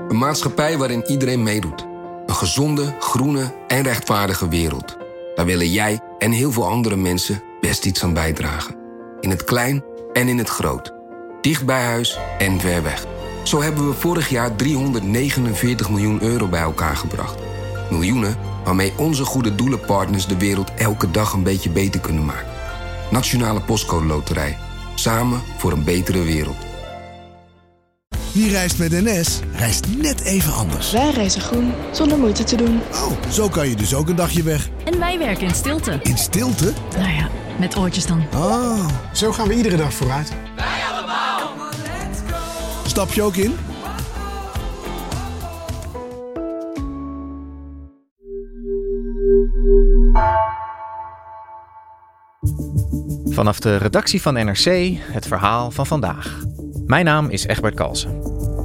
Een maatschappij waarin iedereen meedoet. Een gezonde, groene en rechtvaardige wereld. Daar willen jij en heel veel andere mensen best iets aan bijdragen. In het klein en in het groot. Dicht bij huis en ver weg. Zo hebben we vorig jaar 349 miljoen euro bij elkaar gebracht. Miljoenen waarmee onze goede doelenpartners de wereld elke dag een beetje beter kunnen maken. Nationale Postcode Loterij. Samen voor een betere wereld. Wie reist met NS, reist net even anders. Wij reizen groen, zonder moeite te doen. Oh, zo kan je dus ook een dagje weg. En wij werken in stilte. In stilte? Nou ja, met oortjes dan. Oh. Zo gaan we iedere dag vooruit. Wij allemaal. Stap je ook in? Vanaf de redactie van NRC het verhaal van vandaag. Mijn naam is Egbert Kalsen.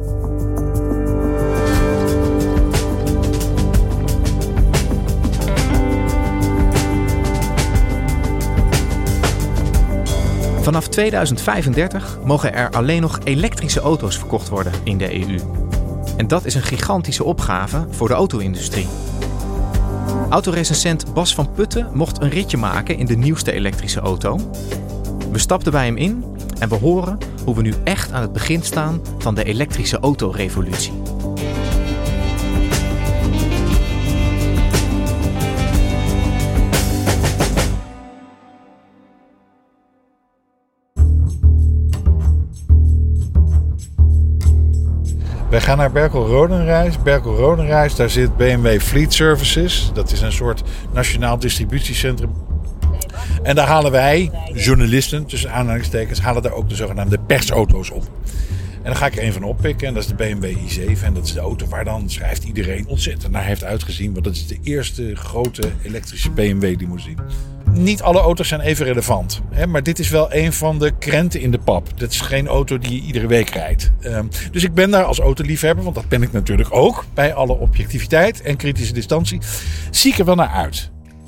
Vanaf 2035 mogen er alleen nog elektrische auto's verkocht worden in de EU. En dat is een gigantische opgave voor de auto-industrie. Autorecensent Bas van Putten mocht een ritje maken in de nieuwste elektrische auto. We stapten bij hem in en we horen hoe we nu echt aan het begin staan van de elektrische autorevolutie. Wij gaan naar Berkel-Rodenrijs. Berkel-Rodenrijs, daar zit BMW Fleet Services. Dat is een soort nationaal distributiecentrum. En daar halen wij, journalisten, tussen aanhalingstekens, halen daar ook de zogenaamde persauto's op. En dan ga ik er een van oppikken en dat is de BMW i7. En dat is de auto waar dan, schrijft iedereen, ontzettend naar heeft uitgezien. Want dat is de eerste grote elektrische BMW limousine. Niet alle auto's zijn even relevant. Hè, maar dit is wel een van de krenten in de pap. Dat is geen auto die je iedere week rijdt. Dus ik ben daar als autoliefhebber, want dat ben ik natuurlijk ook. Bij alle objectiviteit en kritische distantie. Zie ik er wel naar uit.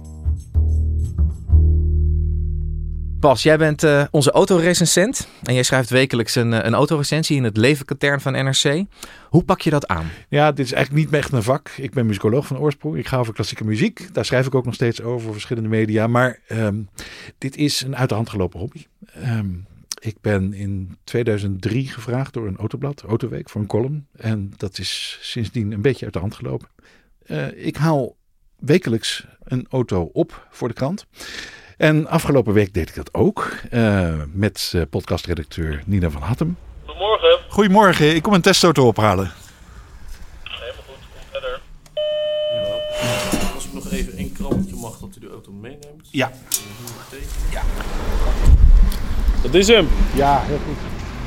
Bas, jij bent onze autorecensent en jij schrijft wekelijks een autorecensie in het levenkatern van NRC. Hoe pak je dat aan? Ja, dit is eigenlijk niet echt mijn vak. Ik ben muzikoloog van oorsprong. Ik ga over klassieke muziek. Daar schrijf ik ook nog steeds over voor verschillende media. Maar dit is een uit de hand gelopen hobby. Ik ben in 2003 gevraagd door een autoblad, Autoweek, voor een column. En dat is sindsdien een beetje uit de hand gelopen. Ik haal wekelijks een auto op voor de krant. En afgelopen week deed ik dat ook met podcastredacteur Nina van Hattem. Goedemorgen. Goedemorgen, ik kom een testauto ophalen. Helemaal goed, kom verder. Ja. Als ik nog even één krabbeltje mag dat u de auto meeneemt. Ja. Ja. Dat is hem. Ja, heel goed.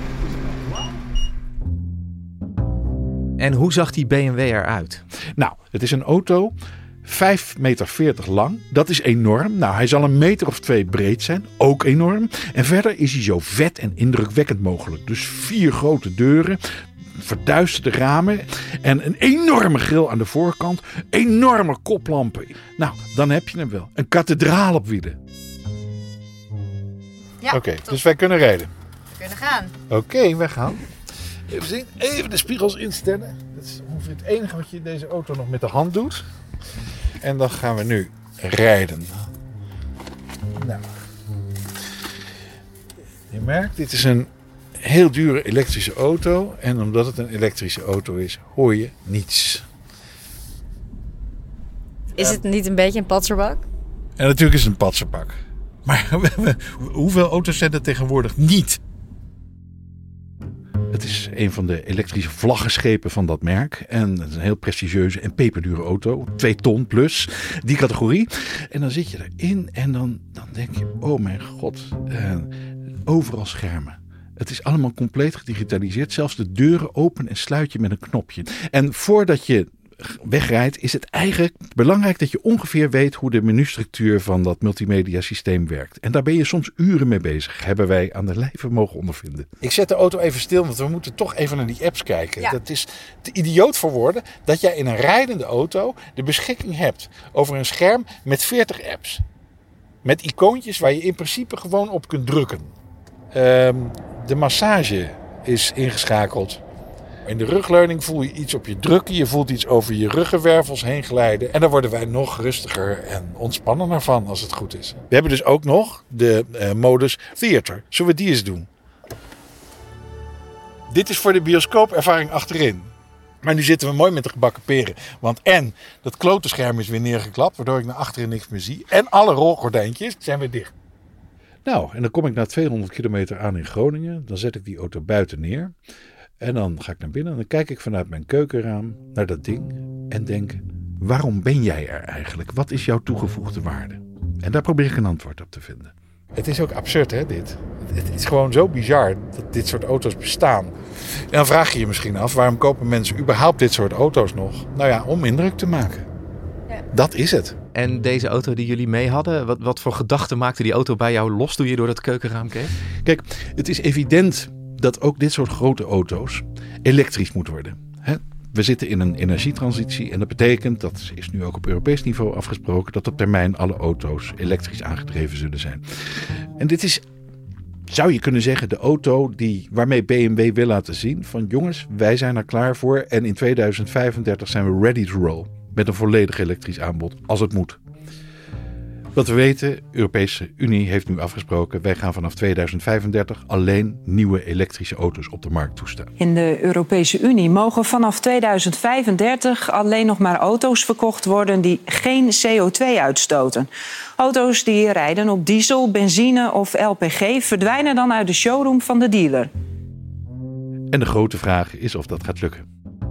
En hoe zag die BMW eruit? Nou, het is een auto 5,40 meter lang. Dat is enorm. Nou, hij zal 1,2 meter breed zijn. Ook enorm. En verder is hij zo vet en indrukwekkend mogelijk. Dus 4 grote deuren, verduisterde ramen en een enorme grill aan de voorkant. Enorme koplampen. Nou, dan heb je hem wel. Een kathedraal op wielen. Ja, Oké, dus wij kunnen rijden. We kunnen gaan. Oké, wij gaan. Even zien. Even de spiegels instellen. Dat is ongeveer het enige wat je in deze auto nog met de hand doet. En dan gaan we nu rijden. Nou. Je merkt, dit is een heel dure elektrische auto. En omdat het een elektrische auto is, hoor je niets. Is het niet een beetje een patserbak? En natuurlijk is het een patsenbak. Maar hoeveel auto's zijn er tegenwoordig niet? Het is een van de elektrische vlaggenschepen van dat merk. En het is een heel prestigieuze en peperdure auto. 2 ton plus, die categorie. En dan zit je erin en dan denk je, oh mijn god, overal schermen. Het is allemaal compleet gedigitaliseerd. Zelfs de deuren open en sluit je met een knopje. En voordat je wegrijdt, is het eigenlijk belangrijk dat je ongeveer weet hoe de menustructuur van dat multimedia systeem werkt. En daar ben je soms uren mee bezig. Hebben wij aan de lijve mogen ondervinden. Ik zet de auto even stil, want we moeten toch even naar die apps kijken. Ja. Dat is te idioot voor woorden dat jij in een rijdende auto de beschikking hebt over een scherm met 40 apps. Met icoontjes waar je in principe gewoon op kunt drukken. De massage is ingeschakeld. In de rugleuning voel je iets op je drukken. Je voelt iets over je ruggenwervels heen glijden. En daar worden wij nog rustiger en ontspannender van als het goed is. We hebben dus ook nog de modus theater. Zullen we die eens doen? Dit is voor de bioscoopervaring achterin. Maar nu zitten we mooi met de gebakken peren. Want en dat klote scherm is weer neergeklapt, waardoor ik naar achteren niks meer zie. En alle rolgordijntjes zijn weer dicht. Nou, en dan kom ik na 200 kilometer aan in Groningen. Dan zet ik die auto buiten neer. En dan ga ik naar binnen en dan kijk ik vanuit mijn keukenraam naar dat ding. En denk, waarom ben jij er eigenlijk? Wat is jouw toegevoegde waarde? En daar probeer ik een antwoord op te vinden. Het is ook absurd, hè, dit. Het is gewoon zo bizar dat dit soort auto's bestaan. En dan vraag je je misschien af, waarom kopen mensen überhaupt dit soort auto's nog? Nou ja, om indruk te maken. Ja. Dat is het. En deze auto die jullie mee hadden, wat voor gedachten maakte die auto bij jou los toen je door dat keukenraam keek? Kijk, het is evident dat ook dit soort grote auto's elektrisch moet worden. We zitten in een energietransitie en dat betekent, dat is nu ook op Europees niveau afgesproken, dat op termijn alle auto's elektrisch aangedreven zullen zijn. En dit is, zou je kunnen zeggen, de auto waarmee BMW wil laten zien van jongens, wij zijn er klaar voor en in 2035 zijn we ready to roll met een volledig elektrisch aanbod als het moet. Wat we weten, de Europese Unie heeft nu afgesproken, wij gaan vanaf 2035 alleen nieuwe elektrische auto's op de markt toestaan. In de Europese Unie mogen vanaf 2035 alleen nog maar auto's verkocht worden die geen CO2 uitstoten. Auto's die rijden op diesel, benzine of LPG verdwijnen dan uit de showroom van de dealer. En de grote vraag is of dat gaat lukken.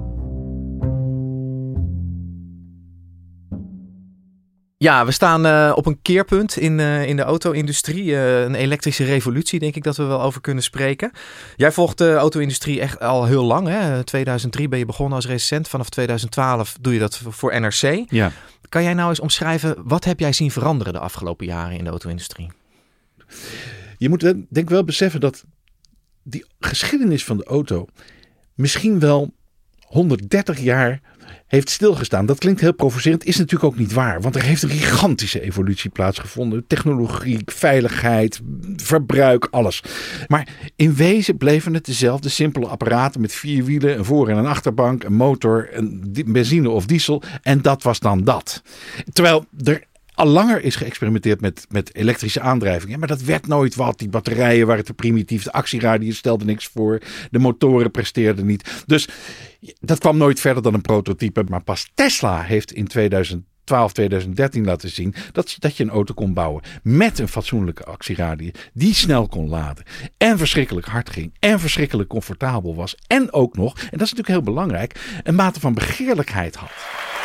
Ja, we staan op een keerpunt in de auto-industrie. Een elektrische revolutie, denk ik dat we wel over kunnen spreken. Jij volgt de auto-industrie echt al heel lang. Hè? 2003 ben je begonnen als recensent. Vanaf 2012 doe je dat voor NRC. Ja. Kan jij nou eens omschrijven, wat heb jij zien veranderen de afgelopen jaren in de auto-industrie? Je moet denk ik wel beseffen dat die geschiedenis van de auto misschien wel 130 jaar heeft stilgestaan. Dat klinkt heel provocerend, is natuurlijk ook niet waar. Want er heeft een gigantische evolutie plaatsgevonden. Technologie, veiligheid, verbruik, alles. Maar in wezen bleven het dezelfde simpele apparaten met 4 wielen, een voor- en een achterbank, een motor, een benzine of diesel. En dat was dan dat. Terwijl er al langer is geëxperimenteerd met elektrische aandrijving. Maar dat werd nooit wat. Die batterijen waren te primitief. De actieradius stelde niks voor. De motoren presteerden niet. Dus dat kwam nooit verder dan een prototype. Maar pas Tesla heeft in 2012, 2013 laten zien dat je een auto kon bouwen met een fatsoenlijke actieradius. Die snel kon laden. En verschrikkelijk hard ging. En verschrikkelijk comfortabel was. En ook nog, en dat is natuurlijk heel belangrijk, een mate van begeerlijkheid had.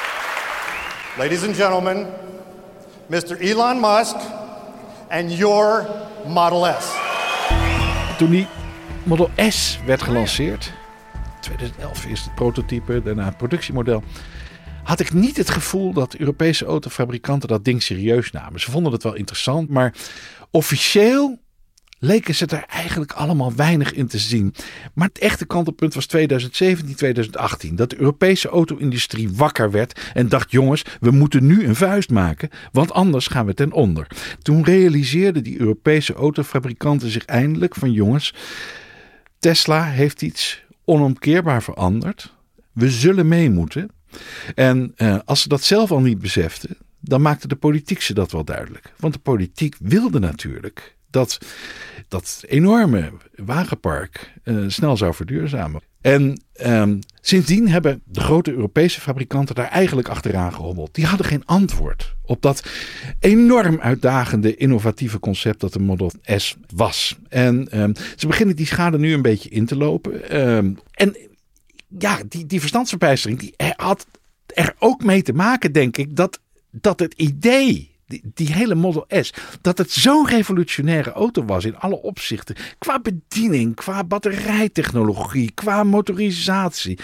Ladies and gentlemen, Mr. Elon Musk and your Model S. Toen die Model S werd gelanceerd, 2011 eerst het prototype, daarna het productiemodel, had ik niet het gevoel dat Europese autofabrikanten dat ding serieus namen. Ze vonden het wel interessant, maar officieel leken ze er eigenlijk allemaal weinig in te zien. Maar het echte kantelpunt was 2017, 2018. Dat de Europese auto-industrie wakker werd en dacht, jongens, we moeten nu een vuist maken, want anders gaan we ten onder. Toen realiseerden die Europese autofabrikanten zich eindelijk van, jongens, Tesla heeft iets onomkeerbaar veranderd. We zullen mee moeten. En als ze dat zelf al niet beseften, dan maakte de politiek ze dat wel duidelijk. Want de politiek wilde natuurlijk dat enorme wagenpark snel zou verduurzamen. En sindsdien hebben de grote Europese fabrikanten daar eigenlijk achteraan gehobbeld. Die hadden geen antwoord op dat enorm uitdagende, innovatieve concept dat de Model S was. En ze beginnen die schade nu een beetje in te lopen. En ja, die verstandsverbijstering die had er ook mee te maken, denk ik, dat het idee, die hele Model S, dat het zo'n revolutionaire auto was in alle opzichten. Qua bediening, qua batterijtechnologie, qua motorisatie.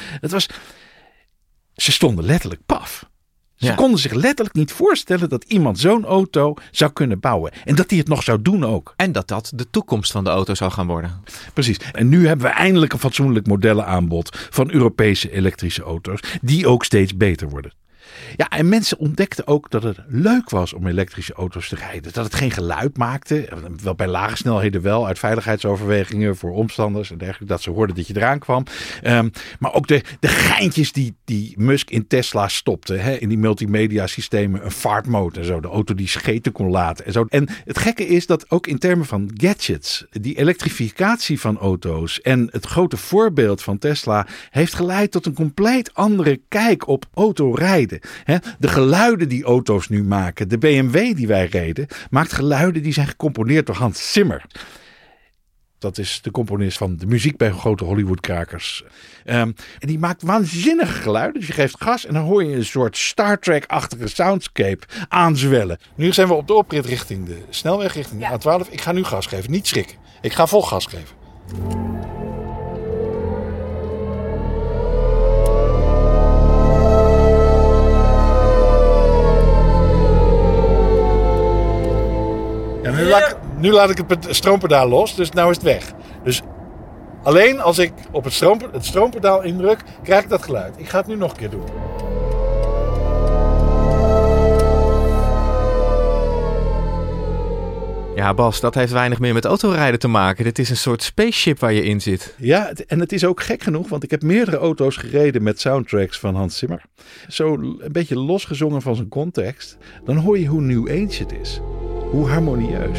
Ze stonden letterlijk paf. Ze konden zich letterlijk niet voorstellen dat iemand zo'n auto zou kunnen bouwen. En dat hij het nog zou doen ook. En dat de toekomst van de auto zou gaan worden. Precies. En nu hebben we eindelijk een fatsoenlijk modellenaanbod van Europese elektrische auto's. Die ook steeds beter worden. Ja, en mensen ontdekten ook dat het leuk was om elektrische auto's te rijden. Dat het geen geluid maakte. Wel bij lage snelheden wel, uit veiligheidsoverwegingen voor omstanders en dergelijke. Dat ze hoorden dat je eraan kwam. Maar ook de geintjes die Musk in Tesla stopte. Hè, in die multimedia systemen. Een vaartmode en zo. De auto die scheten kon laten en zo. En het gekke is dat ook in termen van gadgets. Die elektrificatie van auto's en het grote voorbeeld van Tesla heeft geleid tot een compleet andere kijk op autorijden. De geluiden die auto's nu maken. De BMW die wij reden maakt geluiden die zijn gecomponeerd door Hans Zimmer. Dat is de componist van de muziek bij grote Hollywoodkrakers. En die maakt waanzinnige geluiden. Dus je geeft gas en dan hoor je een soort Star Trek-achtige soundscape aanzwellen. Nu zijn we op de oprit richting de snelweg, richting de A12. Ik ga nu gas geven, niet schrikken. Ik ga vol gas geven. Ja, nu laat ik het stroompedaal los, dus nou is het weg. Dus alleen als ik op het stroompedaal indruk, krijg ik dat geluid. Ik ga het nu nog een keer doen. Ja, Bas, dat heeft weinig meer met autorijden te maken. Dit is een soort spaceship waar je in zit. Ja, en het is ook gek genoeg, want ik heb meerdere auto's gereden met soundtracks van Hans Zimmer. Zo een beetje losgezongen van zijn context. Dan hoor je hoe New Age het is. Hoe harmonieus.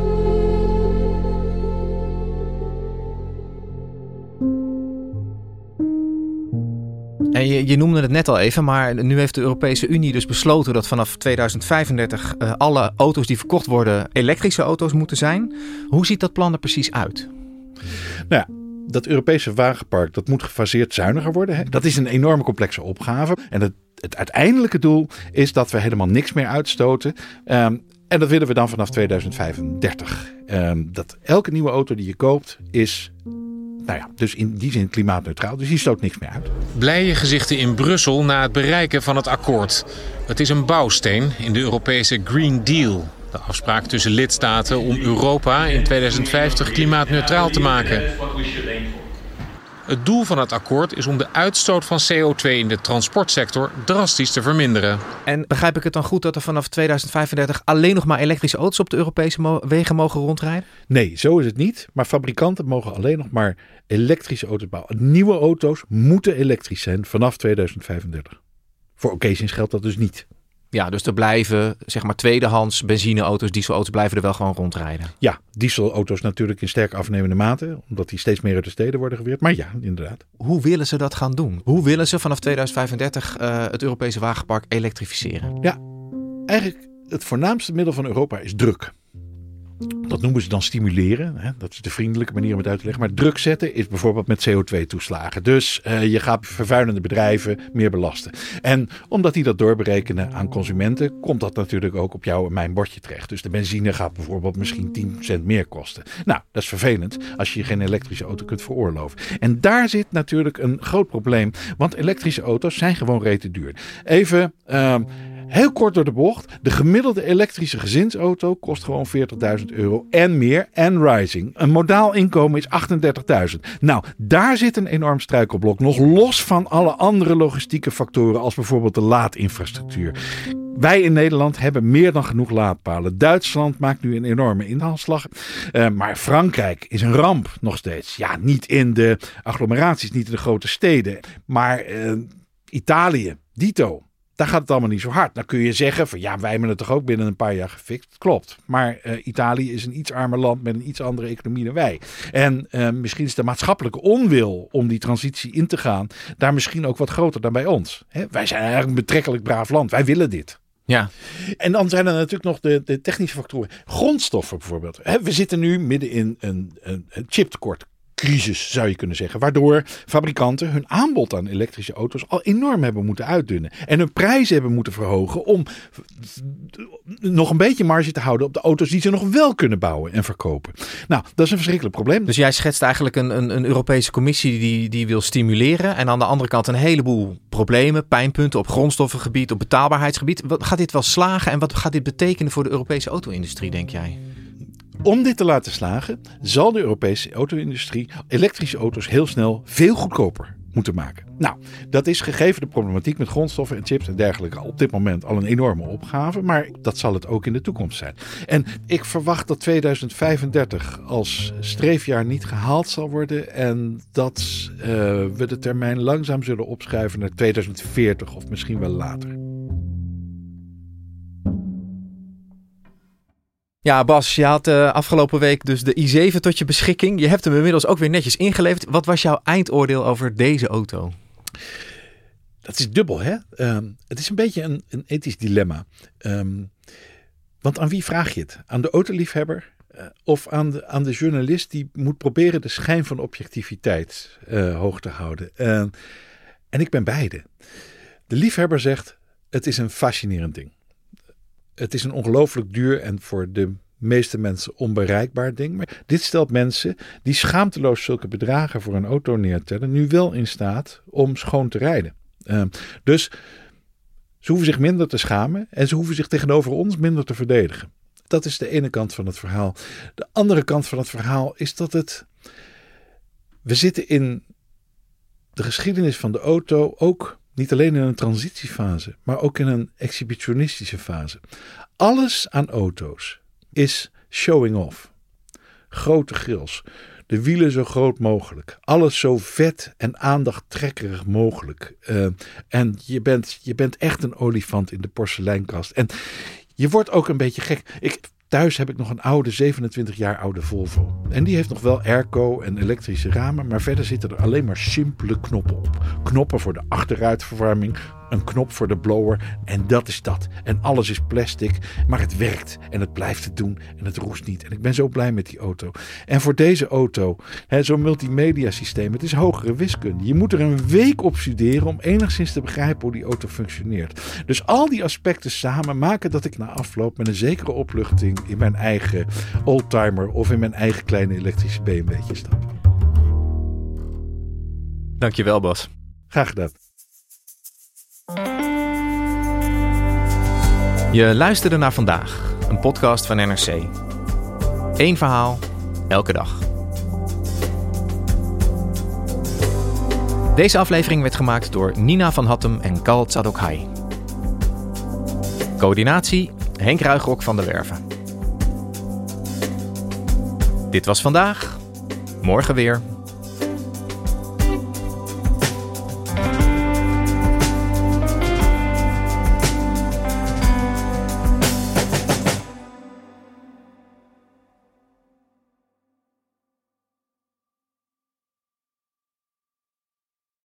En je noemde het net al even, maar nu heeft de Europese Unie dus besloten dat vanaf 2035 alle auto's die verkocht worden elektrische auto's moeten zijn. Hoe ziet dat plan er precies uit? Nou ja, dat Europese wagenpark dat moet gefaseerd zuiniger worden. Hè? Dat is een enorme complexe opgave. En het uiteindelijke doel is dat we helemaal niks meer uitstoten. En dat willen we dan vanaf 2035. Dat elke nieuwe auto die je koopt is, dus in die zin klimaatneutraal. Dus die stoot niks meer uit. Blije gezichten in Brussel na het bereiken van het akkoord. Het is een bouwsteen in de Europese Green Deal. De afspraak tussen lidstaten om Europa in 2050 klimaatneutraal te maken. Het doel van het akkoord is om de uitstoot van CO2 in de transportsector drastisch te verminderen. En begrijp ik het dan goed dat er vanaf 2035 alleen nog maar elektrische auto's op de Europese wegen mogen rondrijden? Nee, zo is het niet. Maar fabrikanten mogen alleen nog maar elektrische auto's bouwen. Nieuwe auto's moeten elektrisch zijn vanaf 2035. Voor occasions geldt dat dus niet. Ja, dus er blijven zeg maar tweedehands benzineauto's, dieselauto's blijven er wel gewoon rondrijden. Ja, dieselauto's natuurlijk in sterk afnemende mate, omdat die steeds meer uit de steden worden geweerd. Maar ja, inderdaad. Hoe willen ze dat gaan doen? Hoe willen ze vanaf 2035 het Europese wagenpark elektrificeren? Ja, eigenlijk het voornaamste middel van Europa is druk. Dat noemen ze dan stimuleren. Hè? Dat is de vriendelijke manier om het uit te leggen. Maar druk zetten is bijvoorbeeld met CO2-toeslagen. Dus je gaat vervuilende bedrijven meer belasten. En omdat die dat doorberekenen aan consumenten, komt dat natuurlijk ook op jou en mijn bordje terecht. Dus de benzine gaat bijvoorbeeld misschien 10 cent meer kosten. Nou, dat is vervelend als je geen elektrische auto kunt veroorloven. En daar zit natuurlijk een groot probleem. Want elektrische auto's zijn gewoon rete duur. Even heel kort door de bocht. De gemiddelde elektrische gezinsauto kost gewoon €40.000 en meer en rising. Een modaal inkomen is €38.000. Nou, daar zit een enorm struikelblok. Nog los van alle andere logistieke factoren als bijvoorbeeld de laadinfrastructuur. Wij in Nederland hebben meer dan genoeg laadpalen. Duitsland maakt nu een enorme inhaalslag. Maar Frankrijk is een ramp nog steeds. Ja, niet in de agglomeraties, niet in de grote steden. Maar Italië, dito. Daar gaat het allemaal niet zo hard. Dan kun je zeggen van ja, wij hebben het toch ook binnen een paar jaar gefixt. Klopt. Maar Italië is een iets armer land met een iets andere economie dan wij. En misschien is de maatschappelijke onwil om die transitie in te gaan daar misschien ook wat groter dan bij ons. Hè? Wij zijn eigenlijk een betrekkelijk braaf land. Wij willen dit. Ja. En dan zijn er natuurlijk nog de technische factoren. Grondstoffen bijvoorbeeld. We zitten nu midden in een chiptekort. Crisis zou je kunnen zeggen. Waardoor fabrikanten hun aanbod aan elektrische auto's al enorm hebben moeten uitdunnen. En hun prijzen hebben moeten verhogen om nog een beetje marge te houden op de auto's die ze nog wel kunnen bouwen en verkopen. Nou, dat is een verschrikkelijk probleem. Dus jij schetst eigenlijk een Europese commissie die wil stimuleren. En aan de andere kant een heleboel problemen, pijnpunten op grondstoffengebied, op betaalbaarheidsgebied. Gaat dit wel slagen en wat gaat dit betekenen voor de Europese auto-industrie, denk jij? Om dit te laten slagen, zal de Europese auto-industrie elektrische auto's heel snel veel goedkoper moeten maken. Nou, dat is gegeven de problematiek met grondstoffen en chips en dergelijke op dit moment al een enorme opgave, maar dat zal het ook in de toekomst zijn. En ik verwacht dat 2035 als streefjaar niet gehaald zal worden en dat we de termijn langzaam zullen opschuiven naar 2040 of misschien wel later. Ja, Bas, je had afgelopen week dus de i7 tot je beschikking. Je hebt hem inmiddels ook weer netjes ingeleverd. Wat was jouw eindoordeel over deze auto? Dat is dubbel, hè? Het is een beetje een ethisch dilemma. Want aan wie vraag je het? Aan de autoliefhebber of aan de journalist die moet proberen de schijn van objectiviteit hoog te houden? En ik ben beide. De liefhebber zegt, het is een fascinerend ding. Het is een ongelooflijk duur en voor de meeste mensen onbereikbaar ding. Maar dit stelt mensen die schaamteloos zulke bedragen voor een auto neertellen nu wel in staat om schoon te rijden. Dus ze hoeven zich minder te schamen en ze hoeven zich tegenover ons minder te verdedigen. Dat is de ene kant van het verhaal. De andere kant van het verhaal is dat we zitten in de geschiedenis van de auto ook niet alleen in een transitiefase, maar ook in een exhibitionistische fase. Alles aan auto's is showing off. Grote grils, de wielen zo groot mogelijk, alles zo vet en aandachttrekkerig mogelijk. En je bent echt een olifant in de porseleinkast. En je wordt ook een beetje gek. Thuis heb ik nog een oude, 27 jaar oude Volvo. En die heeft nog wel airco en elektrische ramen, maar verder zitten er alleen maar simpele knoppen op. Knoppen voor de achteruitverwarming, een knop voor de blower en dat is dat. En alles is plastic, maar het werkt en het blijft het doen en het roest niet. En ik ben zo blij met die auto. En voor deze auto, zo'n multimedia systeem, het is hogere wiskunde. Je moet er een week op studeren om enigszins te begrijpen hoe die auto functioneert. Dus al die aspecten samen maken dat ik na afloop met een zekere opluchting in mijn eigen oldtimer of in mijn eigen kleine elektrische BMW'tje stap. Dankjewel, Bas. Graag gedaan. Je luisterde naar Vandaag, een podcast van NRC. Eén verhaal, elke dag. Deze aflevering werd gemaakt door Nina van Hattem en Kal Tsadokhai. Coördinatie Henk Ruigrok van der Werven. Dit was Vandaag, morgen weer.